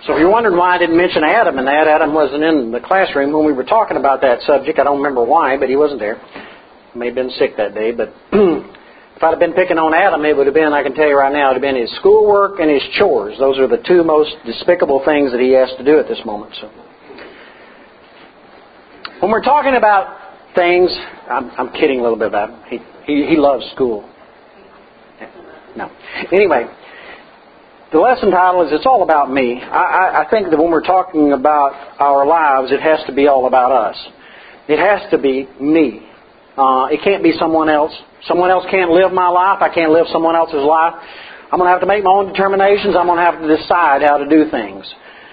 So if you're wondering why I didn't mention Adam, and that Adam wasn't in the classroom when we were talking about that subject, I don't remember why, but he wasn't there. He may have been sick that day, but if I'd have been picking on Adam, it would have been, I can tell you right now, it would have been his schoolwork and his chores. Those are the two most despicable things that he has to do at this moment. So, when we're talking about things, I'm kidding a little bit about him. He loves school. No. Anyway, the lesson title is It's All About Me. I think that when we're talking about our lives, it has to be all about us. It has to be me. It can't be someone else. Someone else can't live my life. I can't live someone else's life. I'm going to have to make my own determinations. I'm going to have to decide how to do things.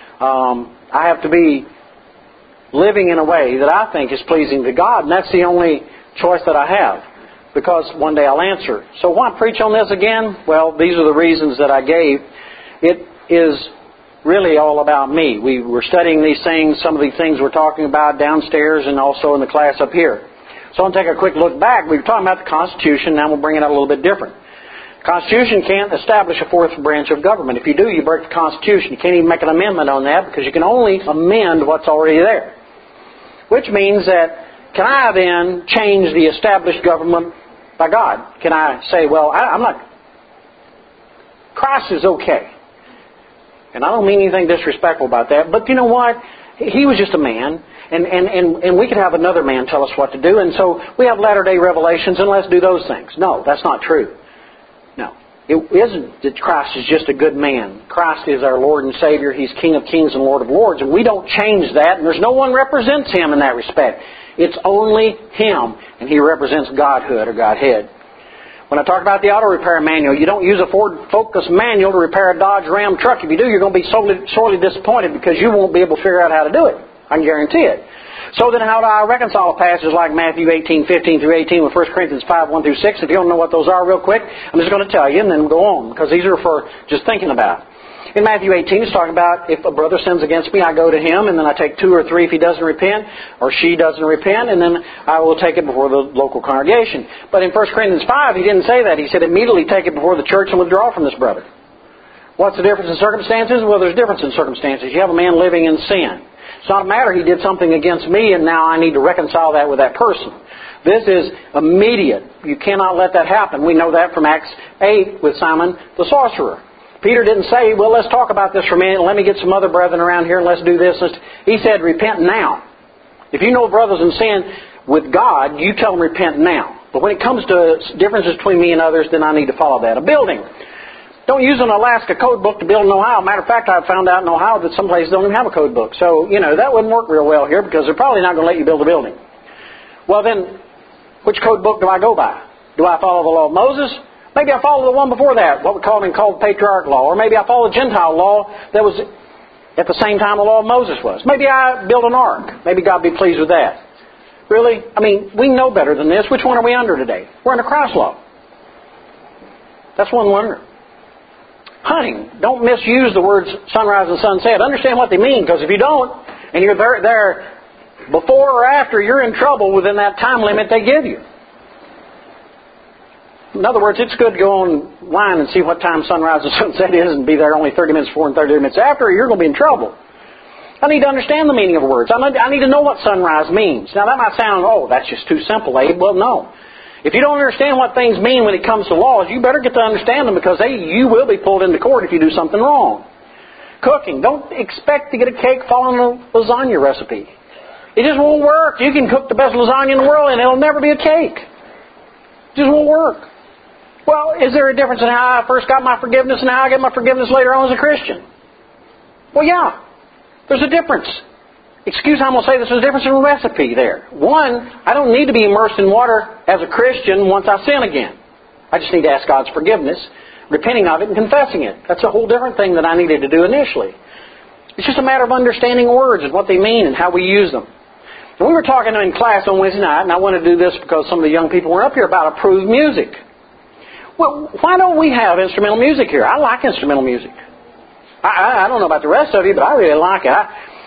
I have to be living in a way that I think is pleasing to God, and that's the only choice that I have, because one day I'll answer. So why preach on this again? Well, these are the reasons that I gave. It is really all about me. We were studying these things, some of these things we're talking about downstairs and also in the class up here. So I'll take a quick look back. We were talking about the Constitution. Now we'll bring it out a little bit different. The Constitution can't establish a fourth branch of government. If you do, you break the Constitution. You can't even make an amendment on that because you can only amend what's already there. Which means that, can I then change the established government by God? Can I say, well, I'm not... Christ is okay. And I don't mean anything disrespectful about that. But you know what? He was just a man. And we could have another man tell us what to do. And so we have latter-day revelations and let's do those things. No, that's not true. No. It isn't that Christ is just a good man. Christ is our Lord and Savior. He's King of Kings and Lord of Lords. And we don't change that. And there's no one represents Him in that respect. It's only Him. And He represents Godhood or Godhead. When I talk about the auto repair manual, you don't use a Ford Focus manual to repair a Dodge Ram truck. If you do, you're going to be sorely disappointed because you won't be able to figure out how to do it. I can guarantee it. So then how do I reconcile passages like Matthew 18:15 through 18 with 1 Corinthians 5:1 through 6? If you don't know what those are real quick, I'm just going to tell you and then go on because these are for just thinking about. In Matthew 18, it's talking about if a brother sins against me, I go to him and then I take 2 or 3 if he doesn't repent or she doesn't repent, and then I will take it before the local congregation. But in 1 Corinthians 5, he didn't say that. He said immediately take it before the church and withdraw from this brother. What's the difference in circumstances? Well, there's a difference in circumstances. You have a man living in sin. It's not a matter he did something against me and now I need to reconcile that with that person. This is immediate. You cannot let that happen. We know that from Acts 8 with Simon the sorcerer. Peter didn't say, well, let's talk about this for a minute. Let me get some other brethren around here and let's do this. He said, repent now. If you know brothers in sin with God, you tell them repent now. But when it comes to differences between me and others, then I need to follow that. A building. Don't use an Alaska code book to build in Ohio. Matter of fact, I've found out in Ohio that some places don't even have a code book. So, that wouldn't work real well here because they're probably not going to let you build a building. Well, then, which code book do I go by? Do I follow the law of Moses? Maybe I follow the one before that, what we call patriarch law. Or maybe I follow the Gentile law that was at the same time the law of Moses was. Maybe I build an ark. Maybe God be pleased with that. Really? We know better than this. Which one are we under today? We're under Christ's law. That's one we're under. Hunting. Don't misuse the words sunrise and sunset. Understand what they mean, because if you don't, and you're there before or after, you're in trouble within that time limit they give you. In other words, it's good to go online and see what time sunrise and sunset is and be there only 30 minutes before and 30 minutes after, or you're going to be in trouble. I need to understand the meaning of words. I need to know what sunrise means. Now, that might sound, that's just too simple, Abe. Well, no. If you don't understand what things mean when it comes to laws, you better get to understand them because you will be pulled into court if you do something wrong. Cooking. Don't expect to get a cake following a lasagna recipe. It just won't work. You can cook the best lasagna in the world and it'll never be a cake. It just won't work. Well, is there a difference in how I first got my forgiveness and how I get my forgiveness later on as a Christian? Well, yeah. There's a difference. I'm going to say there's a difference in recipe there. One, I don't need to be immersed in water as a Christian once I sin again. I just need to ask God's forgiveness, repenting of it and confessing it. That's a whole different thing than I needed to do initially. It's just a matter of understanding words and what they mean and how we use them. And we were talking in class on Wednesday night, and I want to do this because some of the young people were up here about approved music. Well, why don't we have instrumental music here? I like instrumental music. I don't know about the rest of you, but I really like it.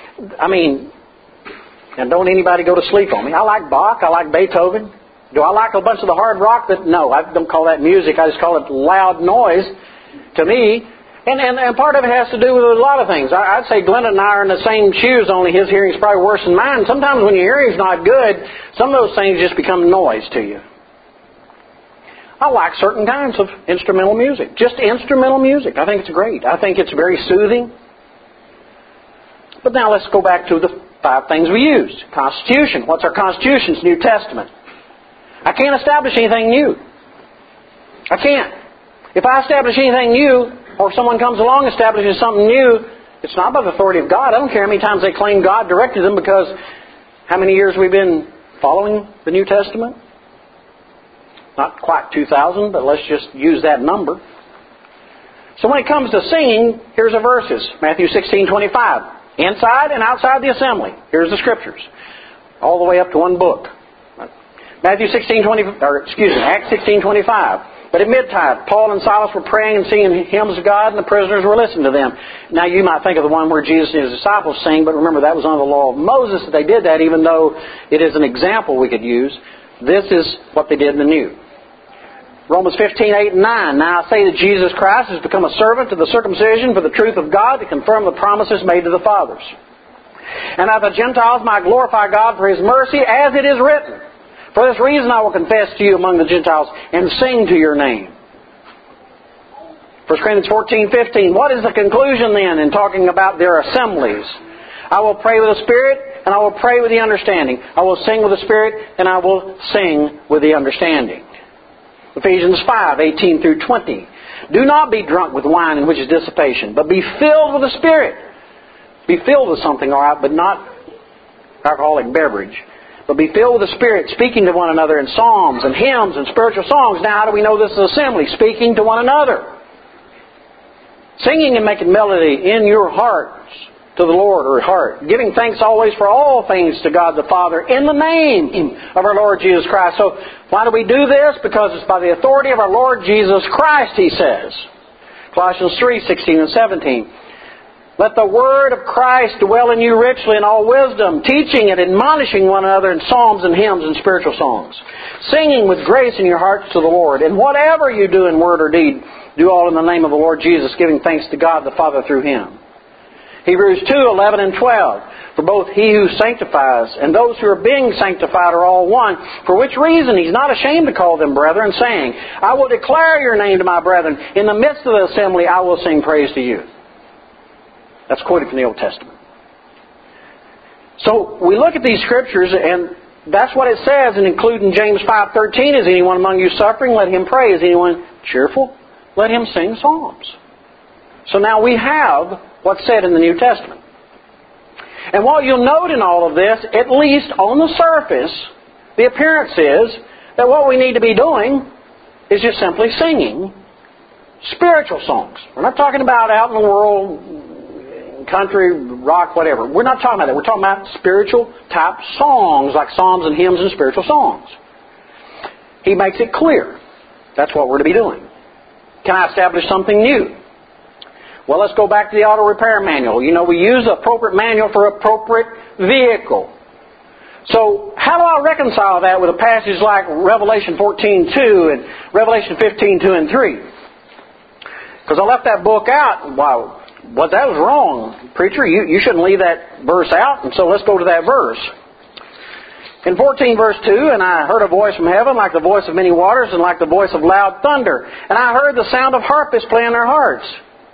And don't anybody go to sleep on me. I like Bach. I like Beethoven. Do I like a bunch of the hard rock? No, I don't call that music. I just call it loud noise. To me, And part of it has to do with a lot of things. I'd say Glenda and I are in the same shoes, only his hearing's probably worse than mine. Sometimes when your hearing's not good, some of those things just become noise to you. I like certain kinds of instrumental music. Just instrumental music. I think it's great. I think it's very soothing. But now let's go back to the 5 things we used. Constitution. What's our Constitution? It's New Testament. I can't establish anything new. I can't. If I establish anything new, or if someone comes along and establishes something new, it's not by the authority of God. I don't care how many times they claim God directed them, because how many years we've been following the New Testament? Not quite 2,000, but let's just use that number. So when it comes to singing, here's the verses. Matthew 16:25. Inside and outside the assembly. Here's the scriptures. All the way up to one book. Acts 16:25. But at midtime, Paul and Silas were praying and singing hymns of God, and the prisoners were listening to them. Now you might think of the one where Jesus and his disciples sing, but remember that was under the law of Moses that they did that, even though it is an example we could use. This is what they did in the New. Romans 15:8 and 9. Now I say that Jesus Christ has become a servant to the circumcision for the truth of God, to confirm the promises made to the fathers. And that the Gentiles might glorify God for His mercy, as it is written. For this reason I will confess to you among the Gentiles and sing to your name. 1 Corinthians 14:15. What is the conclusion then in talking about their assemblies? I will pray with the Spirit, and I will pray with the understanding. I will sing with the Spirit, and I will sing with the understanding. Ephesians 5:18 through 20. Do not be drunk with wine, in which is dissipation, but be filled with the Spirit. Be filled with something, all right, but not alcoholic beverage. But be filled with the Spirit, speaking to one another in psalms and hymns and spiritual songs. Now, how do we know this is assembly? Speaking to one another. Singing and making melody in your hearts to the Lord, or heart. Giving thanks always for all things to God the Father in the name of our Lord Jesus Christ. So, why do we do this? Because it's by the authority of our Lord Jesus Christ, He says. Colossians 3:16 and 17. Let the word of Christ dwell in you richly in all wisdom, teaching and admonishing one another in psalms and hymns and spiritual songs, singing with grace in your hearts to the Lord. And whatever you do in word or deed, do all in the name of the Lord Jesus, giving thanks to God the Father through Him. Hebrews 2:11 and 12. For both He who sanctifies and those who are being sanctified are all one, for which reason He's not ashamed to call them brethren, saying, I will declare your name to my brethren. In the midst of the assembly I will sing praise to you. That's quoted from the Old Testament. So we look at these scriptures, and that's what it says, and including James 5:13, is anyone among you suffering? Let him pray. Is anyone cheerful? Let him sing psalms. So now we have what's said in the New Testament. And what you'll note in all of this, at least on the surface, the appearance is that what we need to be doing is just simply singing spiritual songs. We're not talking about out in the world, country, rock, whatever. We're not talking about that. We're talking about spiritual type songs, like psalms and hymns and spiritual songs. He makes it clear. That's what we're to be doing. Can I establish something new? Well, let's go back to the auto repair manual. You know, we use the appropriate manual for appropriate vehicle. So, how do I reconcile that with a passage like Revelation 14:2 and Revelation 15:2 and 3? Because I left that book out. Wow, well, that was wrong, preacher. You shouldn't leave that verse out. And so let's go to that verse. In 14 verse 2, and I heard a voice from heaven like the voice of many waters and like the voice of loud thunder. And I heard the sound of harpists playing their harps.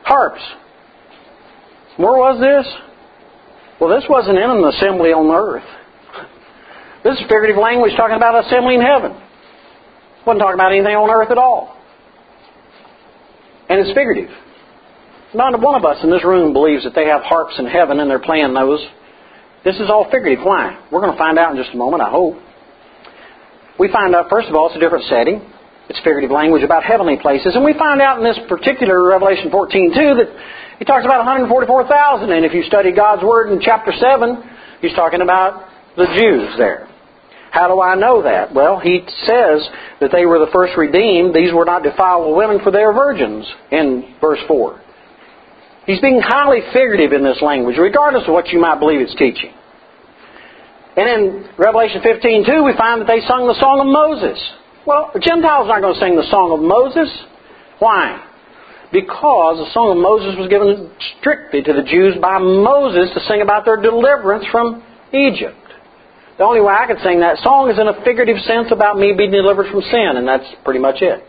Where was this? Well, this wasn't in an assembly on earth. This is figurative language talking about assembly in heaven. It wasn't talking about anything on earth at all. And it's figurative. Not one of us in this room believes that they have harps in heaven and they're playing those. This is all figurative. Why? We're going to find out in just a moment, I hope. We find out, first of all, it's a different setting. It's figurative language about heavenly places. And we find out in this particular Revelation 14:2 that he talks about 144,000. And if you study God's Word in chapter 7, he's talking about the Jews there. How do I know that? Well, he says that they were the first redeemed. These were not defiled with women, for they are virgins, in verse 4. He's being highly figurative in this language, regardless of what you might believe it's teaching. And in Revelation 15:2, we find that they sung the song of Moses. Well, the Gentiles aren't going to sing the song of Moses. Why? because the Song of Moses was given strictly to the Jews by Moses to sing about their deliverance from Egypt. The only way I could sing that song is in a figurative sense about me being delivered from sin, and that's pretty much it.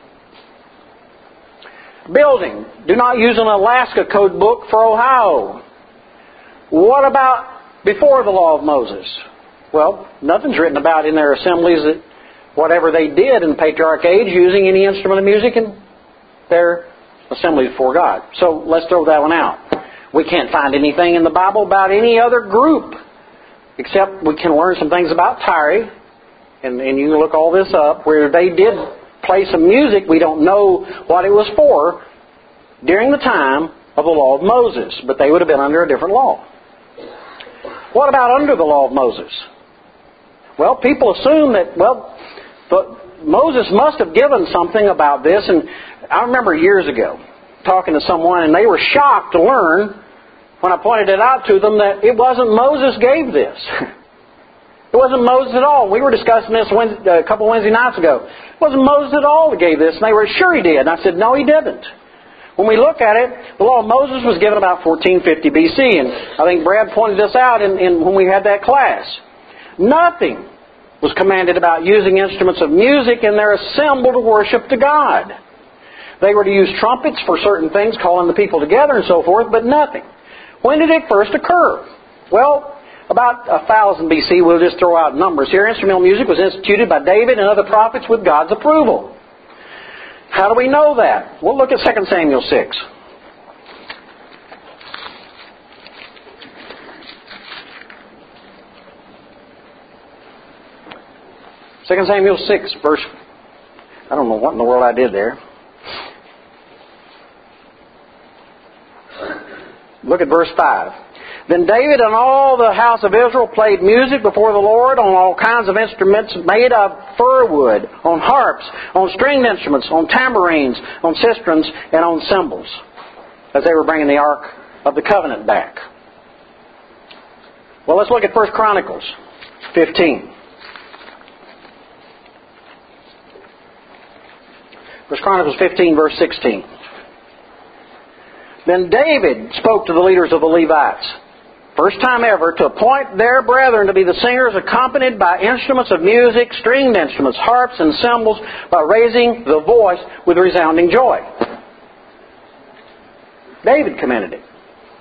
Building. Do not use an Alaska code book for Ohio. What about before the law of Moses? Well, nothing's written about in their assemblies that whatever they did in the patriarch age using any instrument of music in their assembly before God. So let's throw that one out. We can't find anything in the Bible about any other group, except we can learn some things about Tyre, and you can look all this up, where they did play some music. We don't know what it was for during the time of the law of Moses, but they would have been under a different law. What about under the law of Moses? Well, people assume that, Moses must have given something about this, and I remember years ago talking to someone, and they were shocked to learn when I pointed it out to them that it wasn't Moses gave this. It wasn't Moses at all. We were discussing this a couple Wednesday nights ago. It wasn't Moses at all that gave this, and they were sure he did. And I said, no, he didn't. When we look at it, the law of Moses was given about 1450 BC, and I think Brad pointed this out when we had that class. Nothing was commanded about using instruments of music in their assembly to worship to God. They were to use trumpets for certain things, calling the people together and so forth, but nothing. When did it first occur? Well, about 1000 BC, we'll just throw out numbers here. Instrumental music was instituted by David and other prophets with God's approval. How do we know that? We'll look at 2 Samuel 6. 2 Samuel 6, verse... I don't know what in the world I did there. Look at verse 5. Then David and all the house of Israel played music before the Lord on all kinds of instruments made of fir wood, on harps, on stringed instruments, on tambourines, on sistrums, and on cymbals, as they were bringing the Ark of the Covenant back. Well, let's look at 1 Chronicles 15. 1 Chronicles 15, verse 16. Then David spoke to the leaders of the Levites, first time ever, to appoint their brethren to be the singers, accompanied by instruments of music, stringed instruments, harps, and cymbals, by raising the voice with resounding joy. David commanded it.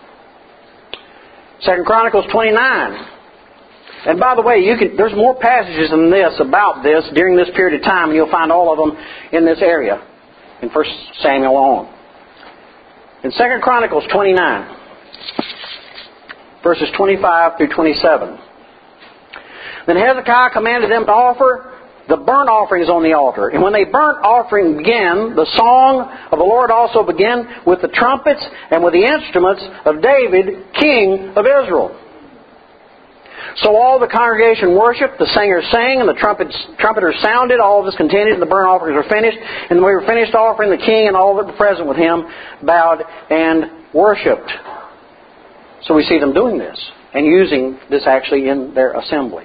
2 Chronicles 29. And by the way, there's more passages than this about this during this period of time, and you'll find all of them in this area, in 1 Samuel on. In 2 Chronicles 29, verses 25 through 27. Then Hezekiah commanded them to offer the burnt offerings on the altar. And when they burnt offering began, the song of the Lord also began with the trumpets and with the instruments of David, king of Israel. So all the congregation worshipped, the singers sang, and the trumpeters sounded. All of us continued, and the burnt offerings were finished. And when we were finished offering, the king and all that were present with him bowed and worshipped. So we see them doing this, and using this actually in their assembly.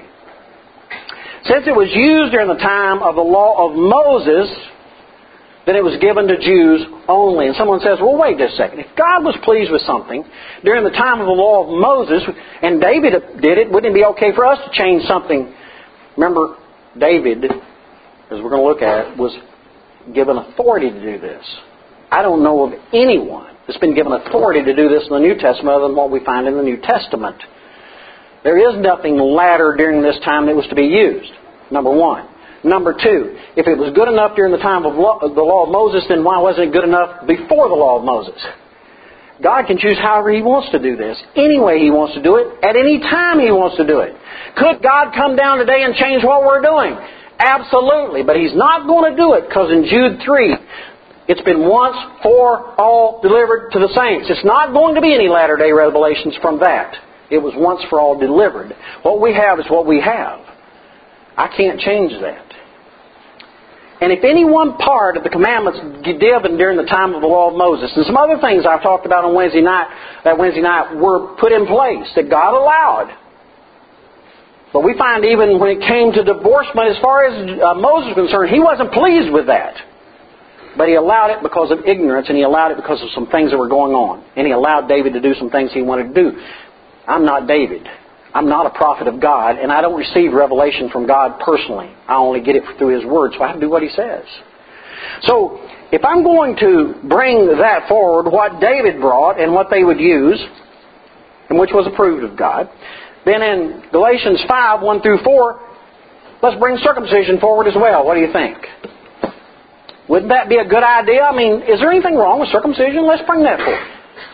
Since it was used during the time of the law of Moses, then it was given to Jews only. And someone says, well, wait just a second. If God was pleased with something during the time of the law of Moses, and David did it, wouldn't it be okay for us to change something? Remember, David, as we're going to look at, was given authority to do this. I don't know of anyone that's been given authority to do this in the New Testament other than what we find in the New Testament. There is nothing latter during this time that was to be used, number one. Number two, if it was good enough during the time of the law of Moses, then why wasn't it good enough before the law of Moses? God can choose however He wants to do this, any way He wants to do it, at any time He wants to do it. Could God come down today and change what we're doing? Absolutely, but He's not going to do it because in Jude 3, it's been once for all delivered to the saints. It's not going to be any latter-day revelations from that. It was once for all delivered. What we have is what we have. I can't change that. And if any one part of the commandments given during the time of the law of Moses, and some other things I've talked about on Wednesday night were put in place that God allowed. But we find even when it came to divorcement, as far as Moses was concerned, he wasn't pleased with that. But He allowed it because of ignorance, and He allowed it because of some things that were going on. And He allowed David to do some things he wanted to do. I'm not David. I'm not a prophet of God, and I don't receive revelation from God personally. I only get it through His Word, so I have to do what He says. So, if I'm going to bring that forward, what David brought and what they would use, and which was approved of God, then in Galatians 5, 1 through 4, let's bring circumcision forward as well. What do you think? Wouldn't that be a good idea? I mean, is there anything wrong with circumcision? Let's bring that forward.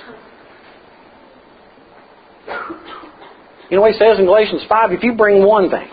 You know what he says in Galatians 5? If you bring one thing,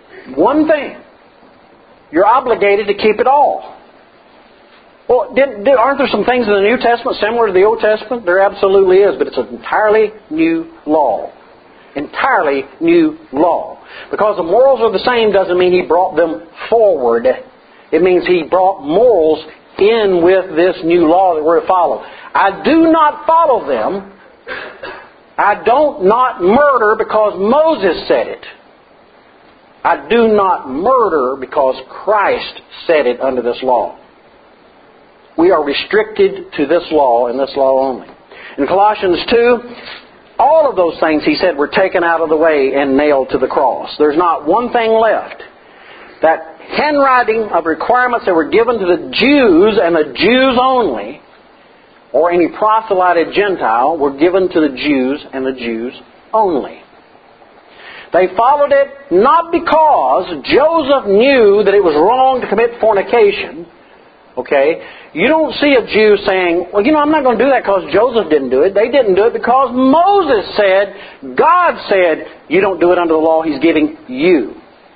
you're obligated to keep it all. Well, aren't there some things in the New Testament similar to the Old Testament? There absolutely is, but it's an entirely new law. Entirely new law. Because the morals are the same doesn't mean He brought them forward. It means He brought morals in with this new law that we're to follow. I do not follow them. I don't not murder because Moses said it. I do not murder because Christ said it under this law. We are restricted to this law and this law only. In Colossians 2, all of those things, he said, were taken out of the way and nailed to the cross. There's not one thing left. That handwriting of requirements that were given to the Jews and the Jews only, or any proselyted Gentile, were given to the Jews and the Jews only. They followed it not because Joseph knew that it was wrong to commit fornication. Okay? You don't see a Jew saying, well, I'm not going to do that because Joseph didn't do it. They didn't do it because Moses said, God said, you don't do it under the law He's giving you.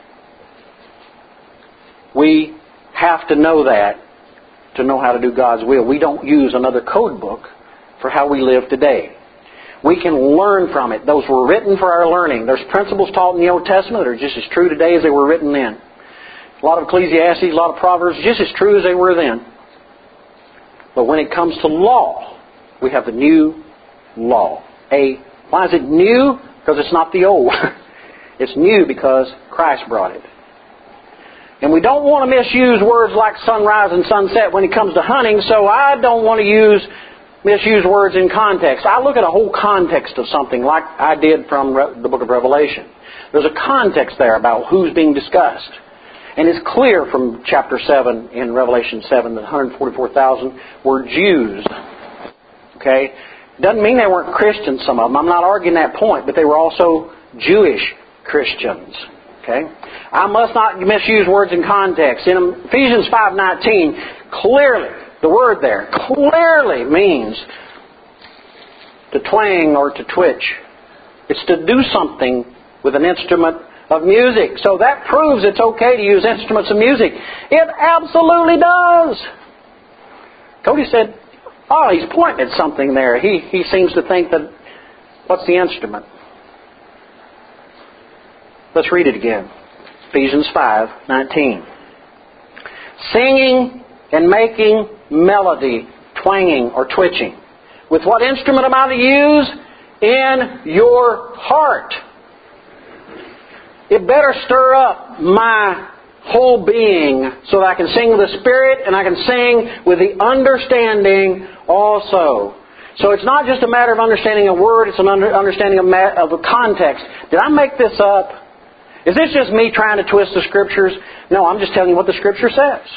We have to know that to know how to do God's will. We don't use another code book for how we live today. We can learn from it. Those were written for our learning. There's principles taught in the Old Testament that are just as true today as they were written then. A lot of Ecclesiastes, a lot of Proverbs, just as true as they were then. But when it comes to law, we have the new law. Why is it new? Because it's not the old. It's new because Christ brought it. And we don't want to misuse words like sunrise and sunset when it comes to hunting, so I don't want to misuse words in context. I look at a whole context of something like I did from the book of Revelation. There's a context there about who's being discussed. And it's clear from chapter 7 in Revelation 7 that 144,000 were Jews. Okay? Doesn't mean they weren't Christians, some of them. I'm not arguing that point, but they were also Jewish Christians. Okay? I must not misuse words in context. In Ephesians 5:19, clearly, the word there, clearly means to twang or to twitch. It's to do something with an instrument of music. So that proves it's okay to use instruments of music. It absolutely does. Cody said, he's pointing at something there. He seems to think that, what's the instrument? Let's read it again. Ephesians 5:19. Singing and making melody, twanging or twitching. With what instrument am I to use? In your heart. It better stir up my whole being so that I can sing with the Spirit and I can sing with the understanding also. So it's not just a matter of understanding a word, it's an understanding of a context. Did I make this up? Is this just me trying to twist the Scriptures? No, I'm just telling you what the Scripture says.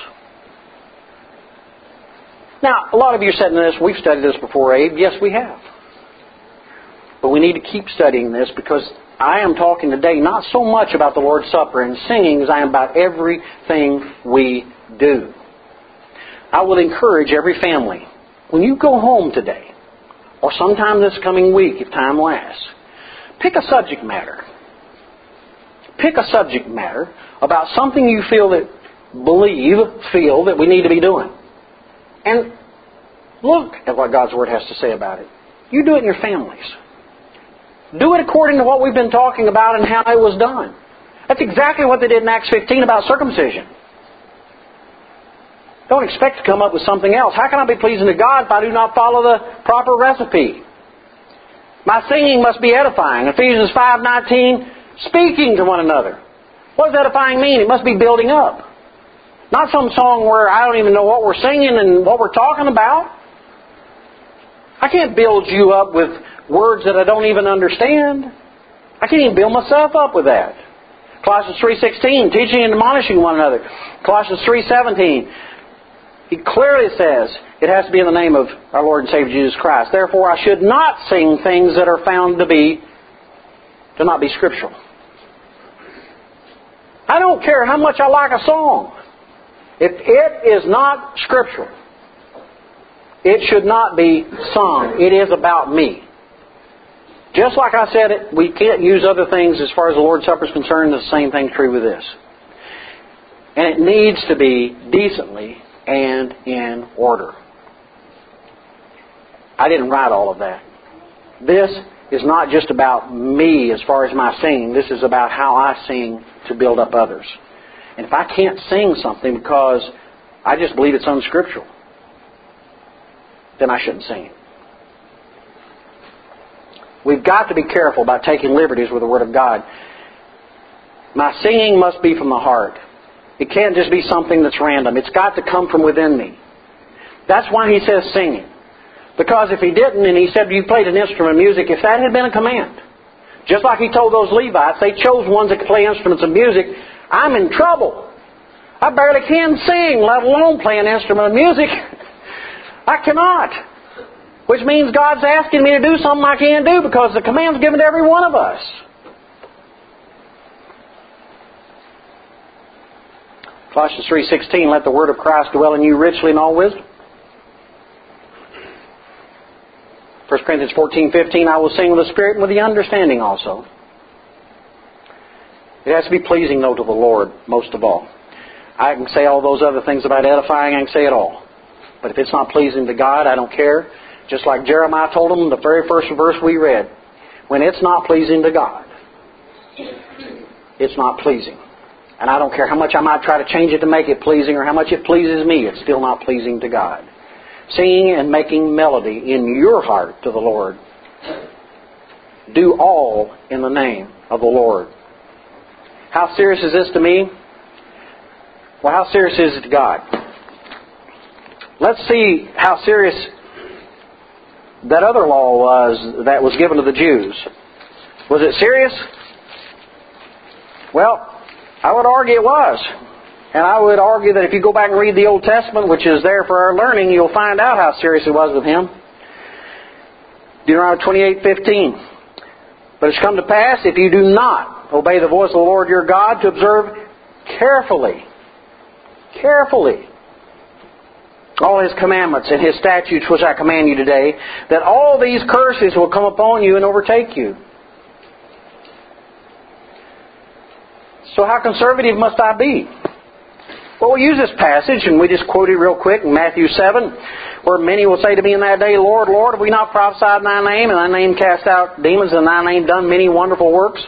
Now, a lot of you are sitting in this, we've studied this before, Abe. Yes, we have. But we need to keep studying this because I am talking today not so much about the Lord's Supper and singing as I am about everything we do. I will encourage every family, when you go home today, or sometime this coming week if time lasts, pick a subject matter. Pick a subject matter about something you feel that we need to be doing. And look at what God's Word has to say about it. You do it in your families. Do it according to what we've been talking about and how it was done. That's exactly what they did in Acts 15 about circumcision. Don't expect to come up with something else. How can I be pleasing to God if I do not follow the proper recipe? My singing must be edifying. Ephesians 5:19, speaking to one another. What does edifying mean? It must be building up. Not some song where I don't even know what we're singing and what we're talking about. I can't build you up with words that I don't even understand. I can't even build myself up with that. Colossians 3:16, teaching and admonishing one another. Colossians 3:17, he clearly says it has to be in the name of our Lord and Savior Jesus Christ. Therefore, I should not sing things that are found to not be scriptural. I don't care how much I like a song. If it is not scriptural, it should not be sung. It is about me. Just like I said, we can't use other things as far as the Lord's Supper is concerned. The same thing's true with this. And it needs to be decently and in order. I didn't write all of that. This is not just about me as far as my singing. This is about how I sing to build up others. And if I can't sing something because I just believe it's unscriptural, then I shouldn't sing it. We've got to be careful about taking liberties with the Word of God. My singing must be from the heart. It can't just be something that's random. It's got to come from within me. That's why he says singing. Because if he didn't, and he said you played an instrument of music, if that had been a command, just like he told those Levites, they chose ones that could play instruments of music, I'm in trouble. I barely can sing, let alone play an instrument of music. I cannot. Which means God's asking me to do something I can't do because the command's given to every one of us. Colossians 3:16, let the word of Christ dwell in you richly in all wisdom. 1 Corinthians 14:15, I will sing with the Spirit and with the understanding also. It has to be pleasing, though, to the Lord, most of all. I can say all those other things about edifying, I can say it all. But if it's not pleasing to God, I don't care. Just like Jeremiah told them, the very first verse we read, when it's not pleasing to God, it's not pleasing. And I don't care how much I might try to change it to make it pleasing or how much it pleases me, it's still not pleasing to God. Singing and making melody in your heart to the Lord. Do all in the name of the Lord. How serious is this to me? Well, how serious is it to God? Let's see how serious that other law was that was given to the Jews. Was it serious? Well, I would argue it was. And I would argue that if you go back and read the Old Testament, which is there for our learning, you'll find out how serious it was with him. Deuteronomy 28:15. But it's come to pass, if you do not obey the voice of the Lord your God, to observe carefully all His commandments and His statutes which I command you today, that all these curses will come upon you and overtake you. So how conservative must I be? Well, we'll use this passage, and we just quote it real quick in Matthew 7, where many will say to me in that day, Lord, Lord, have we not prophesied in Thy name, and Thy name cast out demons, and in Thy name done many wonderful works?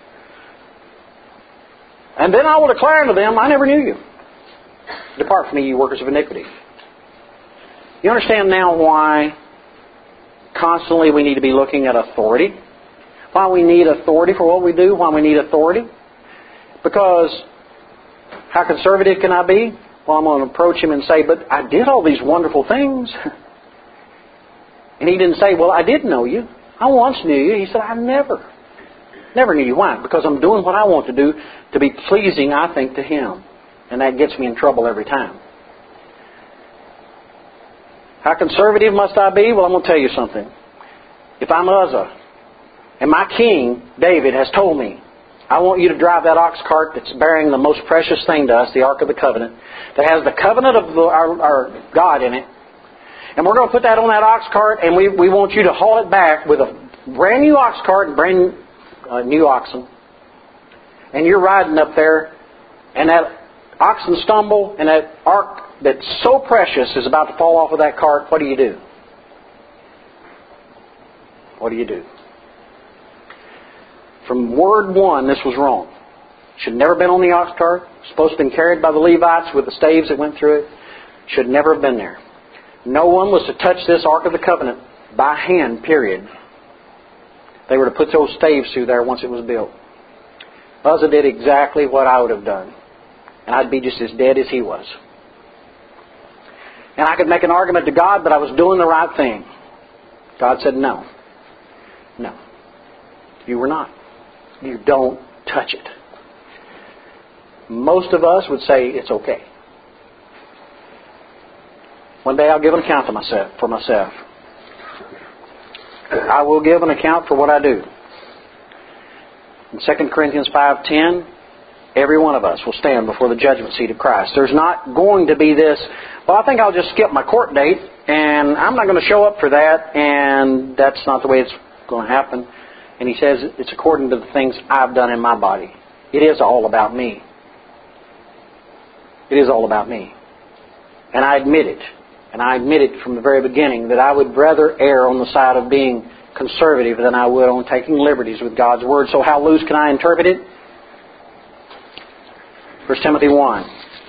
And then I will declare unto them, I never knew you. Depart from me, you workers of iniquity. You understand now why constantly we need to be looking at authority? Why we need authority for what we do? Why we need authority? Because how conservative can I be? Well, I'm going to approach him and say, but I did all these wonderful things. And he didn't say, well, I did know you. I once knew you. He said, I never knew you. Why? Because I'm doing what I want to do to be pleasing, I think, to him. And that gets me in trouble every time. How conservative must I be? Well, I'm going to tell you something. If I'm Uzzah, and my king, David, has told me, I want you to drive that ox cart that's bearing the most precious thing to us, the Ark of the Covenant, that has the covenant of our God in it. And we're going to put that on that ox cart, and we want you to haul it back with a brand new ox cart and brand new oxen. And you're riding up there, and that oxen stumble, and that ark that's so precious is about to fall off of that cart. What do you do? What do you do? From word one, this was wrong. Should have never been on the ox cart. Supposed to have been carried by the Levites with the staves that went through it. Should never have been there. No one was to touch this Ark of the Covenant by hand, period. They were to put those staves through there once it was built. Uzzah did exactly what I would have done. And I'd be just as dead as he was. And I could make an argument to God that I was doing the right thing. God said, no. No. You were not. You don't touch it. Most of us would say it's okay. One day I'll give an account for myself. I will give an account for what I do. In 2 Corinthians 5:10, every one of us will stand before the judgment seat of Christ. There's not going to be this, well, I think I'll just skip my court date, and I'm not going to show up for that, and that's not the way it's going to happen. And he says it's according to the things I've done in my body. It is all about me. It is all about me. And I admit it. And I admit it from the very beginning that I would rather err on the side of being conservative than I would on taking liberties with God's Word. So how loose can I interpret it? 1 Timothy 1.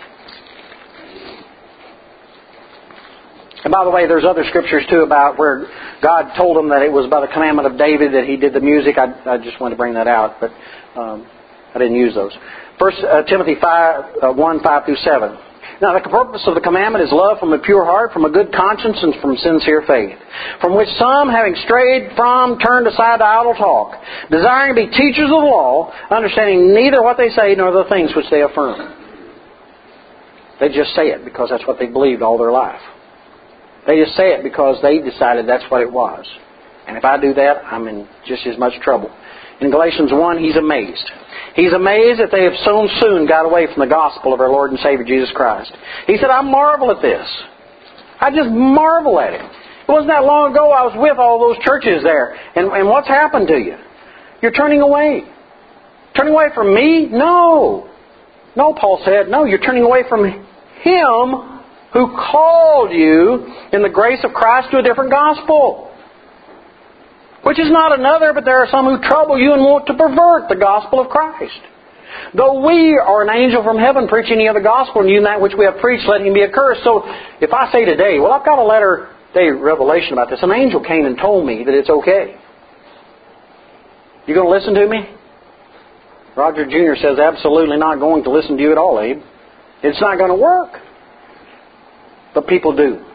And by the way, there's other scriptures too about where God told him that it was by the commandment of David that he did the music. I just wanted to bring that out, but I didn't use those. 1 Timothy 1, 5 through 7. Now the purpose of the commandment is love from a pure heart, from a good conscience, and from sincere faith, from which some, having strayed from, turned aside to idle talk, desiring to be teachers of the law, understanding neither what they say nor the things which they affirm. They just say it because that's what they believed all their life. They just say it because they decided that's what it was. And if I do that, I'm in just as much trouble. In Galatians 1, he's amazed. He's amazed that they have so soon got away from the gospel of our Lord and Savior Jesus Christ. He said, I marvel at this. I just marvel at it. It wasn't that long ago I was with all those churches there. And what's happened to you? You're turning away. Turning away from me? No. No, Paul said. No, you're turning away from Him who called you in the grace of Christ to a different gospel. Which is not another, but there are some who trouble you and want to pervert the gospel of Christ. Though we are an angel from heaven preaching any other gospel, and you that which we have preached, let him be accursed. So if I say today, well, I've got a letter day revelation about this. An angel came and told me that it's okay. You going to listen to me? Roger Jr. says, absolutely not going to listen to you at all, Abe. It's not going to work. But people do.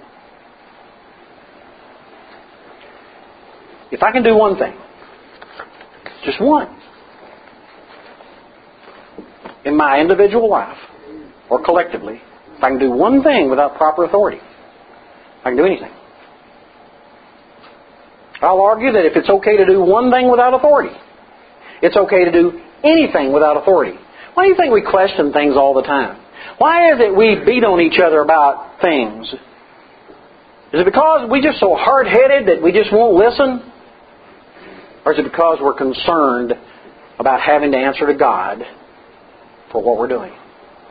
If I can do one thing, just one, in my individual life, or collectively, if I can do one thing without proper authority, I can do anything. I'll argue that if it's okay to do one thing without authority, it's okay to do anything without authority. Why do you think we question things all the time? Why is it we beat on each other about things? Is it because we're just so hard-headed that we just won't listen? Or is it because we're concerned about having to answer to God for what we're doing?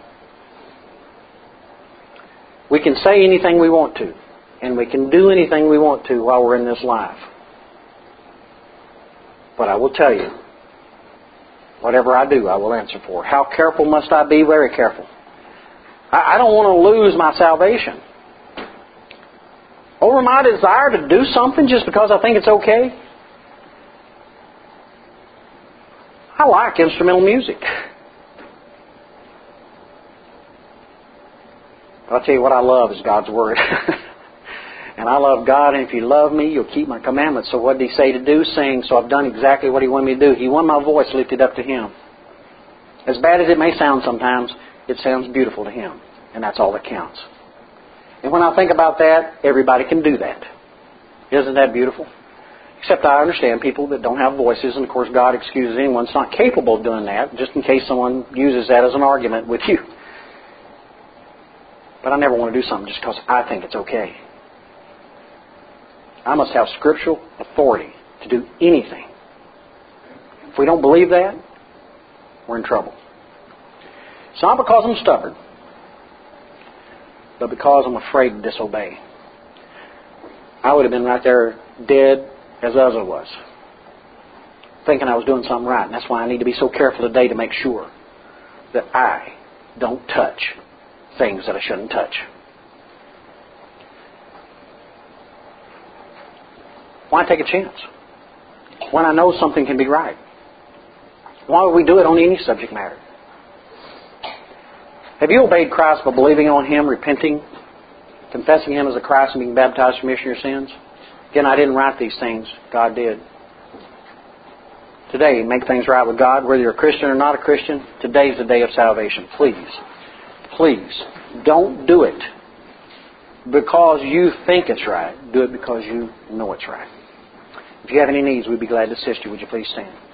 We can say anything we want to, and we can do anything we want to while we're in this life. But I will tell you, whatever I do, I will answer for. How careful must I be? Very careful. I don't want to lose my salvation over my desire to do something just because I think it's okay. I like instrumental music. But I'll tell you what I love is God's Word. And I love God, and if you love me, you'll keep my commandments. So what did He say to do? Sing. So I've done exactly what He wanted me to do. He wanted my voice lifted up to Him. As bad as it may sound sometimes, it sounds beautiful to Him. And that's all that counts. And when I think about that, everybody can do that. Isn't that beautiful? Except I understand people that don't have voices, and of course God excuses anyone that's not capable of doing that, just in case someone uses that as an argument with you. But I never want to do something just because I think it's okay. I must have scriptural authority to do anything. If we don't believe that, we're in trouble. It's not because I'm stubborn, but because I'm afraid to disobey. I would have been right there dead as Uzzah was, thinking I was doing something right. And that's why I need to be so careful today to make sure that I don't touch things that I shouldn't touch. Why take a chance when I know something can be right? Why would we do it on any subject matter? Have you obeyed Christ by believing on Him, repenting, confessing Him as a Christ, and being baptized for remission of your sins? Again, I didn't write these things. God did. Today, make things right with God, whether you're a Christian or not a Christian. Today's the day of salvation. Please, don't do it because you think it's right. Do it because you know it's right. If you have any needs, we'd be glad to assist you. Would you please stand?